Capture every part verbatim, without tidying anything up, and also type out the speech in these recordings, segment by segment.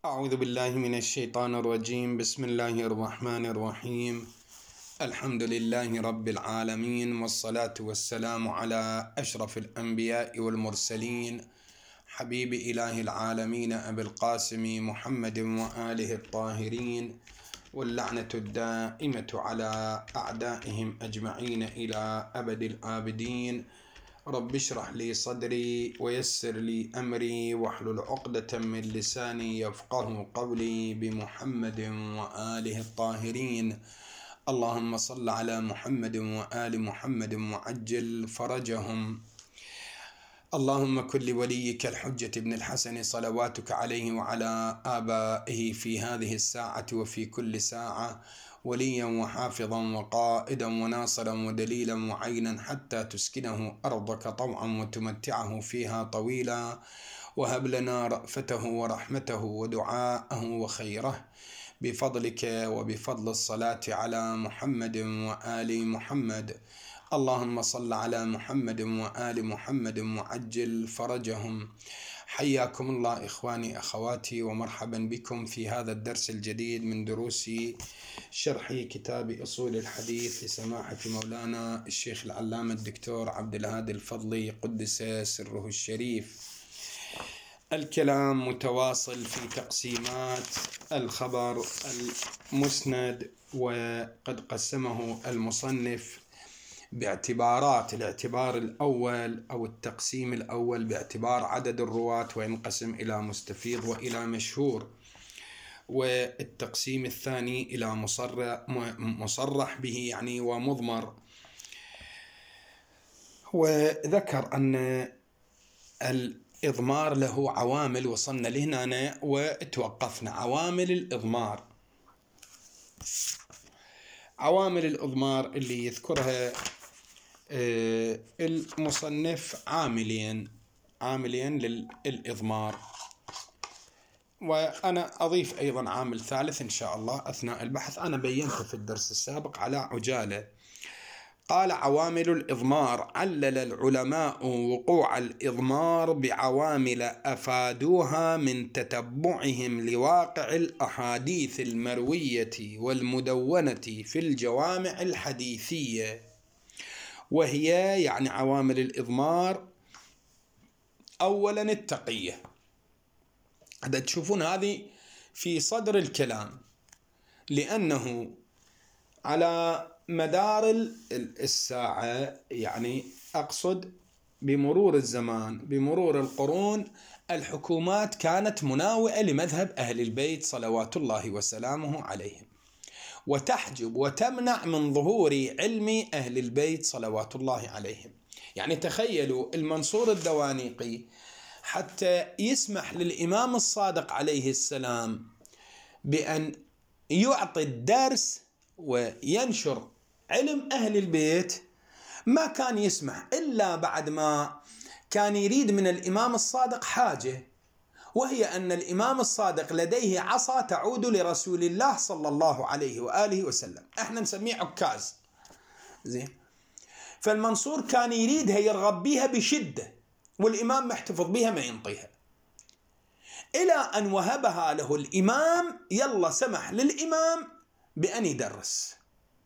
أعوذ بالله من الشيطان الرجيم. بسم الله الرحمن الرحيم. الحمد لله رب العالمين، والصلاة والسلام على أشرف الأنبياء والمرسلين، حبيب إله العالمين أبي القاسم محمد وآله الطاهرين، واللعنة الدائمة على أعدائهم أجمعين إلى أبد الآبدين. رب اشرح لي صدري ويسر لي أمري واحلل عقدة من لساني يفقه قولي، بمحمد وآله الطاهرين. اللهم صل على محمد وآل محمد وعجل فرجهم. اللهم كن لوليك الحجة ابن الحسن صلواتك عليه وعلى آبائه في هذه الساعة وفي كل ساعة وليا وحافظا وقائدا وناصرا ودليلا وعينا، حتى تسكنه أرضك طوعا وتمتعه فيها طويلا، وهب لنا رأفته ورحمته ودعاءه وخيره بفضلك وبفضل الصلاة على محمد وآل محمد. اللهم صل على محمد وآل محمد وعجل فرجهم. حياكم الله إخواني أخواتي، ومرحبا بكم في هذا الدرس الجديد من دروس شرح كتاب أصول الحديث لسماحة مولانا الشيخ العلامة الدكتور عبد الهادي الفضلي قدس سره الشريف. الكلام متواصل في تقسيمات الخبر المسند، وقد قسمه المصنف باعتبارات. الاعتبار الأول أو التقسيم الأول باعتبار عدد الرواة، وينقسم إلى مستفيض وإلى مشهور، والتقسيم الثاني إلى مصرح, مصرح به يعني ومضمر. وذكر أن الإضمار له عوامل، وصلنا لهنا وتوقفنا. عوامل الإضمار، عوامل الإضمار اللي يذكرها المصنف عاملين عاملين للإضمار، وأنا أضيف أيضا عامل ثالث إن شاء الله أثناء البحث. أنا بينته في الدرس السابق على عجالة. قال: عوامل الإضمار. علل العلماء وقوع الإضمار بعوامل أفادوها من تتبعهم لواقع الأحاديث المروية والمدونة في الجوامع الحديثية. وهي يعني عوامل الإضمار أولا التقية. هذا تشوفون هذه في صدر الكلام، لأنه على مدار الساعة، يعني أقصد بمرور الزمان بمرور القرون، الحكومات كانت مناوئة لمذهب أهل البيت صلوات الله وسلامه عليهم، وتحجب وتمنع من ظهور علم أهل البيت صلوات الله عليهم. يعني تخيلوا المنصور الدوانيقي حتى يسمح للإمام الصادق عليه السلام بأن يعطي الدرس وينشر علم أهل البيت، ما كان يسمح إلا بعد ما كان يريد من الإمام الصادق حاجة، وهي أن الإمام الصادق لديه عصا تعود لرسول الله صلى الله عليه وآله وسلم. احنا نسميه عكاز، زين. فالمنصور كان يريدها، يرغب بها بشدة، والإمام محتفظ بها ما ينطيها، إلى أن وهبها له الإمام. يلا سمح للإمام بأن يدرس.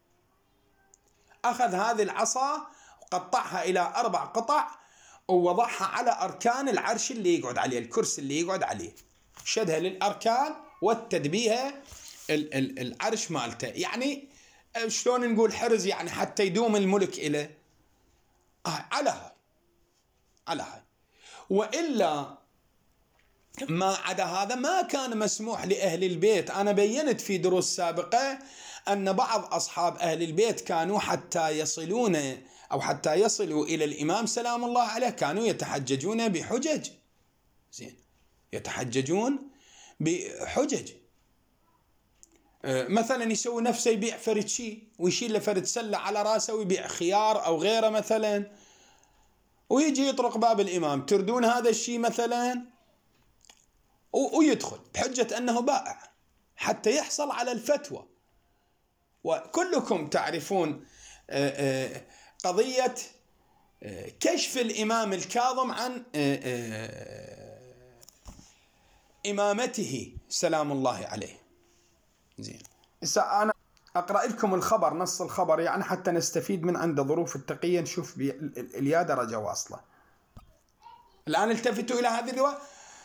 أخذ هذه العصا وقطعها إلى أربع قطع، ووضعها على أركان العرش اللي يقعد عليه، الكرسي اللي يقعد عليه، شدها للأركان واتد بيها العرش مالته. يعني شلون نقول حرز، يعني حتى يدوم الملك إليه. آه على هاي على هاي وإلا ما عدا هذا ما كان مسموح لأهل البيت. أنا بينت في دروس سابقة أن بعض أصحاب أهل البيت كانوا حتى يصلون أو حتى يصلوا إلى الإمام سلام الله عليه كانوا يتحججون بحجج، زين، يتحججون بحجج. مثلا يسوي نفسه يبيع فرد شيء ويشيل له فرد سلة على راسه ويبيع خيار أو غيره مثلا، ويجي يطرق باب الإمام: تردون هذا الشيء مثلا، ويدخل بحجة أنه بائع حتى يحصل على الفتوى. وكلكم تعرفون قضية كشف الإمام الكاظم عن إمامته سلام الله عليه. زين، هسه أنا أقرأ لكم الخبر، نص الخبر يعني حتى نستفيد من عنده ظروف التقية، نشوف اليا درجة واصلة. الآن التفتوا إلى هذه الرواية.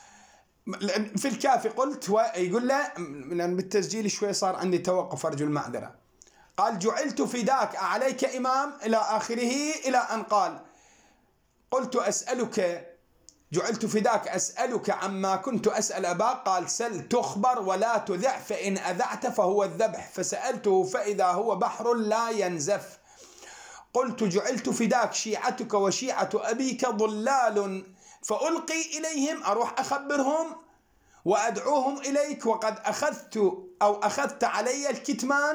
في الكافي قلت ويقول له من بالتسجيل شوي صار عندي توقف أرجو المعذرة. قال جعلت فداك عليك إمام إلى آخره، إلى أن قال قلت أسألك جعلت فداك أسألك عما كنت أسأل أباك، قال سل تخبر ولا تذع، فإن أذعت فهو الذبح، فسألته فإذا هو بحر لا ينزف. قلت جعلت فداك شيعتك وشيعة أبيك ضلال، فألقي إليهم، أروح أخبرهم وأدعوهم إليك، وقد أخذت أو أخذت علي الكتمان.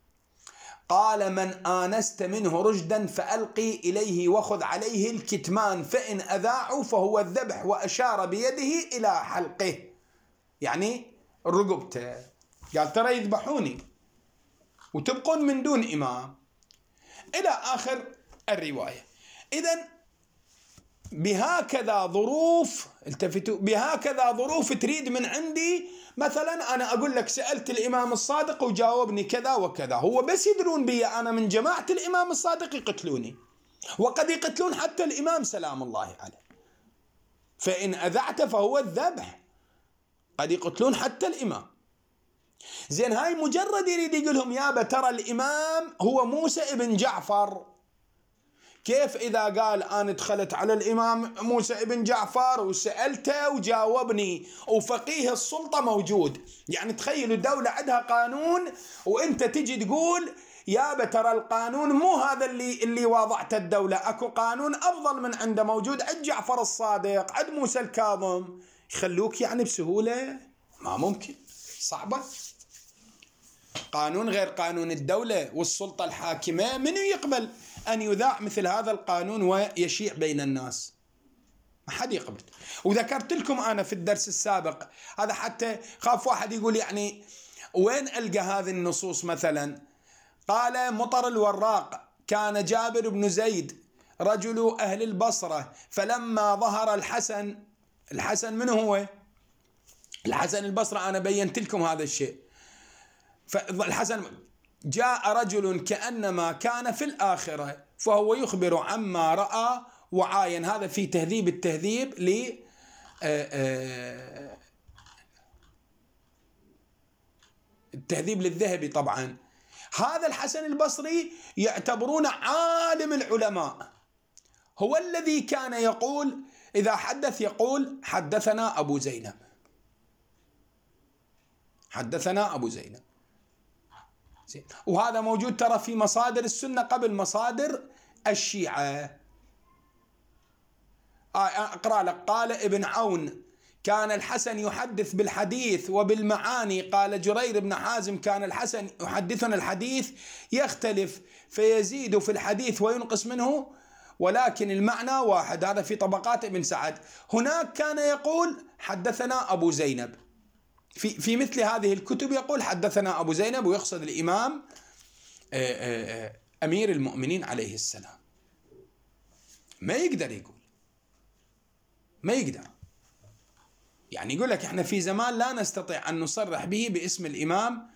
قال من آنست منه رشدا فألقي إليه وخذ عليه الكتمان، فإن أذاعوا فهو الذبح، وأشار بيده إلى حلقه، يعني رقبته. قال ترى يذبحوني وتبقون من دون إمام، إلى آخر الرواية. إذن بهكذا ظروف، التفتوا، بهكذا ظروف تريد من عندي مثلا أنا أقول لك سألت الإمام الصادق وجاوبني كذا وكذا، هو بس يدرون بي أنا من جماعة الإمام الصادق يقتلوني، وقد يقتلون حتى الإمام سلام الله عليه. فإن أذعت فهو الذبح، قد يقتلون حتى الإمام. زين، هاي مجرد يريد يقولهم يابا ترى الإمام هو موسى ابن جعفر. كيف إذا قال أنا دخلت على الإمام موسى ابن جعفر وسألته وجاوبني وفقيه السلطة موجود؟ يعني تخيلوا الدولة عندها قانون وإنت تجي تقول يابا ترى القانون مو هذا اللي اللي وضعته الدولة، أكو قانون أفضل من عنده موجود عند جعفر الصادق، عند موسى الكاظم. يخلوك يعني بسهولة؟ ما ممكن، صعبة. قانون غير قانون الدولة والسلطة الحاكمة، منو يقبل أن يذاع مثل هذا القانون ويشيع بين الناس؟ ما حد يقبل. وذكرت لكم أنا في الدرس السابق هذا، حتى خاف واحد يقول يعني وين ألقى هذه النصوص مثلا. قال مطر الوراق كان جابر بن زيد رجل أهل البصرة، فلما ظهر الحسن، الحسن من هو؟ الحسن البصري، أنا بينت لكم هذا الشيء. فالحسن جاء رجل كأنما كان في الآخرة فهو يخبر عما رأى وعاين. هذا في تهذيب التهذيب ل التهذيب للذهبي طبعا. هذا الحسن البصري يعتبرون عالم العلماء، هو الذي كان يقول إذا حدث يقول حدثنا أبو زينب، حدثنا أبو زينب. وهذا موجود ترى في مصادر السنة قبل مصادر الشيعة. أقرأ لك. قال ابن عون كان الحسن يحدث بالحديث وبالمعاني. قال جرير بن حازم كان الحسن يحدثنا الحديث يختلف فيزيد في الحديث وينقص منه، ولكن المعنى واحد. هذا في طبقات ابن سعد. هناك كان يقول حدثنا أبو زينب، في في مثل هذه الكتب يقول حدثنا أبو زينب، ويقصد الإمام أمير المؤمنين عليه السلام. ما يقدر يقول، ما يقدر يعني يقول لك احنا في زمان لا نستطيع أن نصرح به باسم الإمام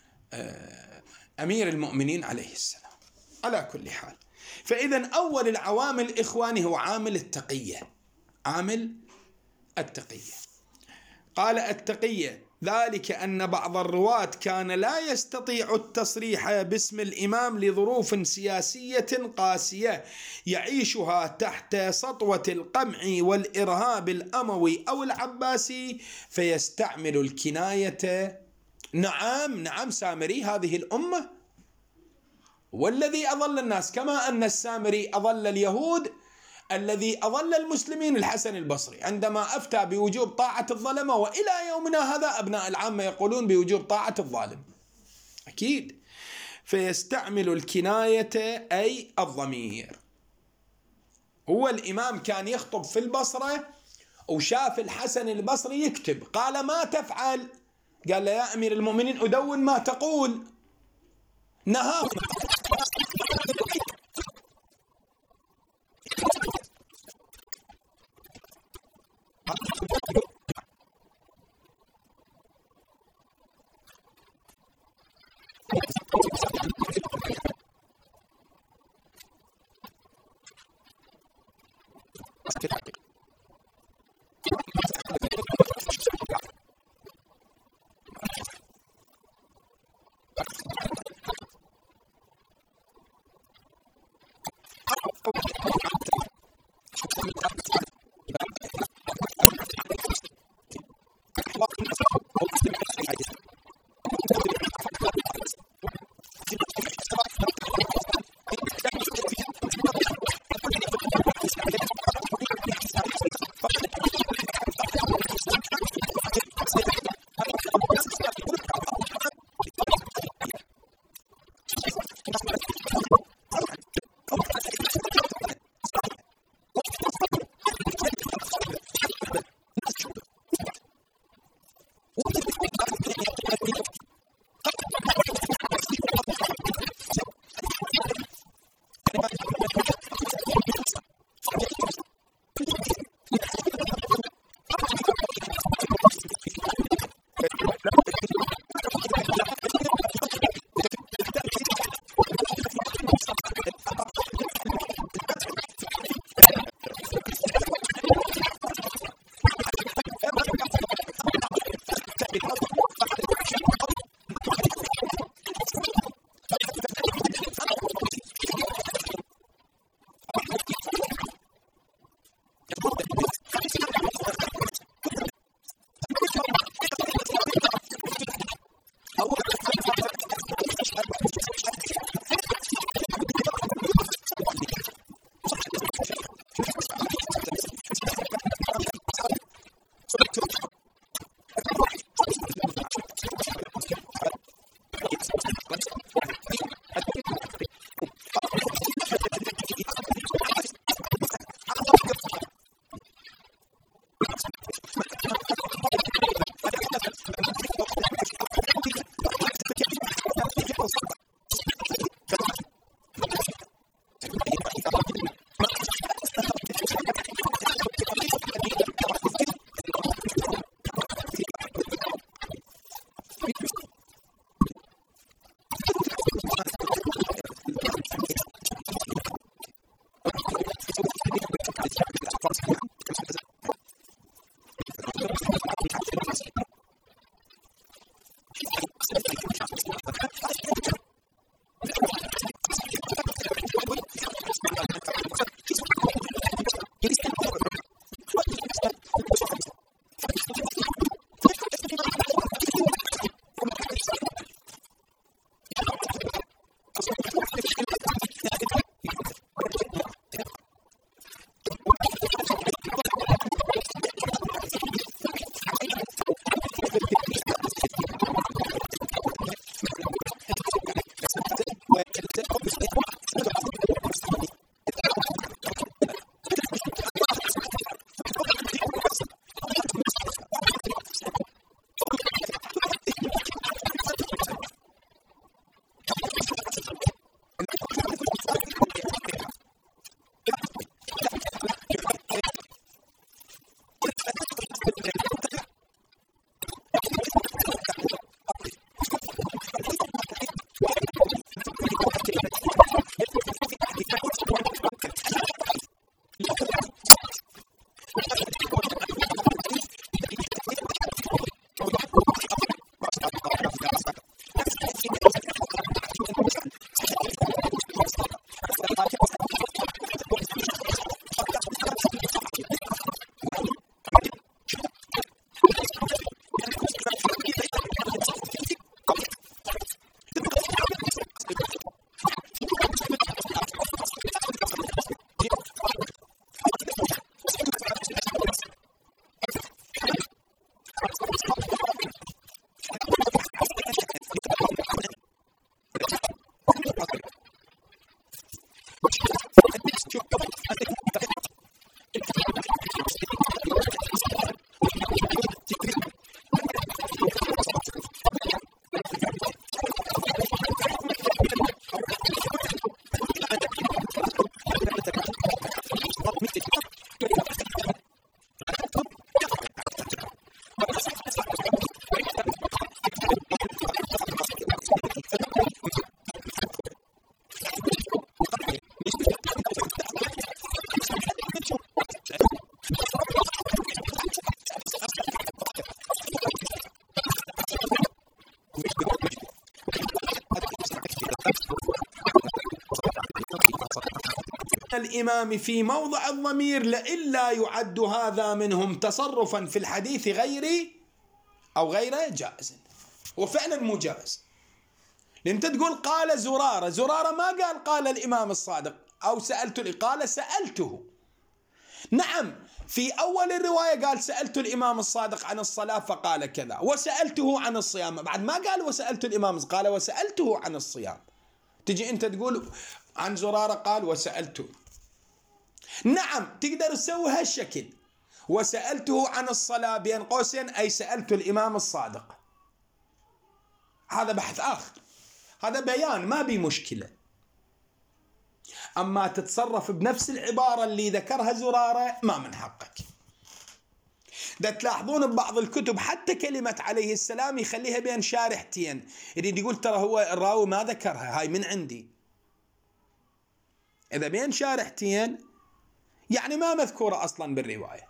أمير المؤمنين عليه السلام. على كل حال، فإذا أول العوامل إخواني هو عامل التقية، عامل التقية. قال التقية ذلك أن بعض الرواة كان لا يستطيع التصريح باسم الإمام لظروف سياسية قاسية يعيشها تحت سطوة القمع والإرهاب الأموي أو العباسي، فيستعمل الكناية. نعم نعم، سامري هذه الأمة والذي أضل الناس، كما أن السامري أضل اليهود، الذي أضل المسلمين الحسن البصري عندما أفتى بوجوب طاعة الظلمة، وإلى يومنا هذا أبناء العامة يقولون بوجوب طاعة الظالم أكيد. فيستعمل الكناية أي الضمير. هو الإمام كان يخطب في البصرة وشاف الحسن البصري يكتب، قال ما تفعل؟ قال له يا أمير المؤمنين أدون ما تقول. نهاه الإمام في موضع الضمير لئلا يعد هذا منهم تصرفا في الحديث غير أو غير جائز. وفعلا مو جائز، لأن أنت تقول قال زرارة، زرارة ما قال قال الإمام الصادق أو سألت، قال سألته. نعم في أول الرواية قال سألت الإمام الصادق عن الصلاة فقال كذا، وسألته عن الصيام، بعد ما قال وسألت الإمام، قال وسألته عن الصيام. تجي أنت تقول عن زرارة قال وسألته. نعم تقدر تسوي هالشكل، وسألته عن الصلاة بين قوسين أي سألت الإمام الصادق، هذا بحث آخر، هذا بيان ما بي مشكلة. أما تتصرف بنفس العبارة اللي ذكرها زرارة ما من حقك. ده تلاحظون ببعض الكتب حتى كلمة عليه السلام يخليها بين شارحتين، يريد يقول ترى هو الراوي ما ذكرها، هاي من عندي. إذا بين شارحتين يعني ما مذكورة أصلا بالرواية.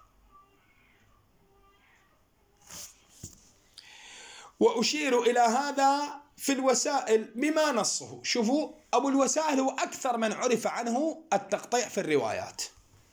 وأشير إلى هذا في الوسائل بما نصه. شوفوا أبو الوسائل هو أكثر من عرف عنه التقطيع في الروايات.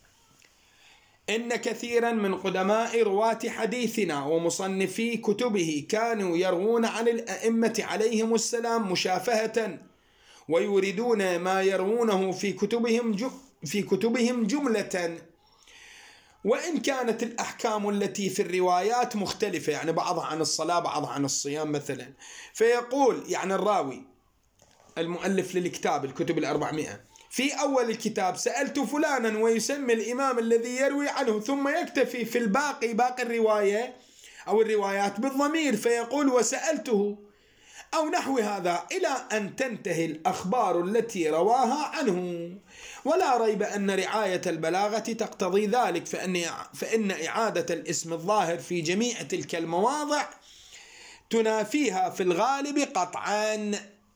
إن كثيرا من قدماء رواة حديثنا ومصنفي كتبه كانوا يروون عن الأئمة عليهم السلام مشافهة، ويوردون ما يروونه في كتبهم في كتبهم جملة، وإن كانت الأحكام التي في الروايات مختلفة، يعني بعضها عن الصلاة بعضها عن الصيام مثلا. فيقول يعني الراوي المؤلف للكتاب الكتب الأربعمائة في أول الكتاب سألت فلانا، ويسمي الإمام الذي يروي عنه، ثم يكتفي في الباقي باقي الرواية أو الروايات بالضمير فيقول وسألته أو نحو هذا، إلى أن تنتهي الأخبار التي رواها عنه. ولا ريب أن رعاية البلاغة تقتضي ذلك، فإن فإن إعادة الاسم الظاهر في جميع تلك المواضع تنافيها في الغالب قطعا.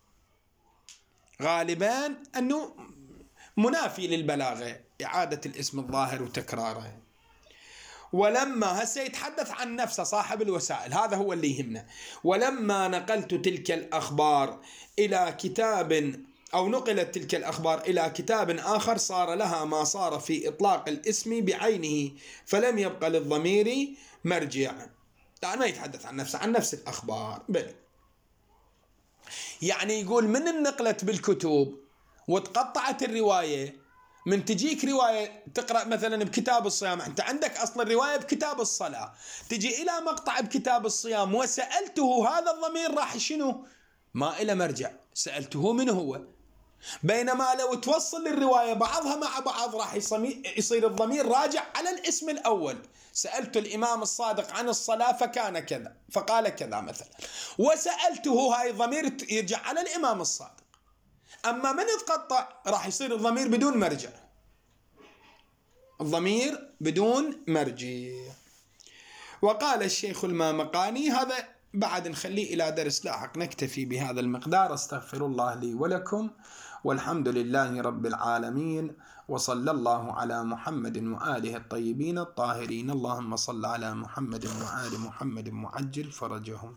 غالبا أنه منافي للبلاغة إعادة الاسم الظاهر وتكراره. ولما هسه يتحدث عن نفسه صاحب الوسائل، هذا هو اللي يهمنا. ولما نقلت تلك الأخبار إلى كتاب أو نقلت تلك الأخبار إلى كتاب آخر صار لها ما صار في إطلاق الاسم بعينه، فلم يبقى للضمير مرجع. يعني ما يتحدث عن نفسه، عن نفس الأخبار بل يعني يقول من النقلت بالكتب وتقطعت الرواية، من تجيك رواية تقرأ مثلا بكتاب الصيام، أنت عندك أصل الرواية بكتاب الصلاة، تجي إلى مقطع بكتاب الصيام وسألته، هذا الضمير راح شنو؟ ما إلى مرجع، سألته من هو. بينما لو توصل الرواية بعضها مع بعض راح يصير الضمير راجع على الاسم الأول. سألت الإمام الصادق عن الصلاة فكان كذا فقال كذا مثلا، وسألته هاي الضمير يرجع على الإمام الصادق. أما من يتقطع راح يصير الضمير بدون مرجع، الضمير بدون مرجع. وقال الشيخ المامقاني، هذا بعد نخليه إلى درس لاحق، نكتفي بهذا المقدار. استغفر الله لي ولكم، والحمد لله رب العالمين، وصلى الله على محمد وآله الطيبين الطاهرين. اللهم صل على محمد وآل محمد وعجل فرجهم.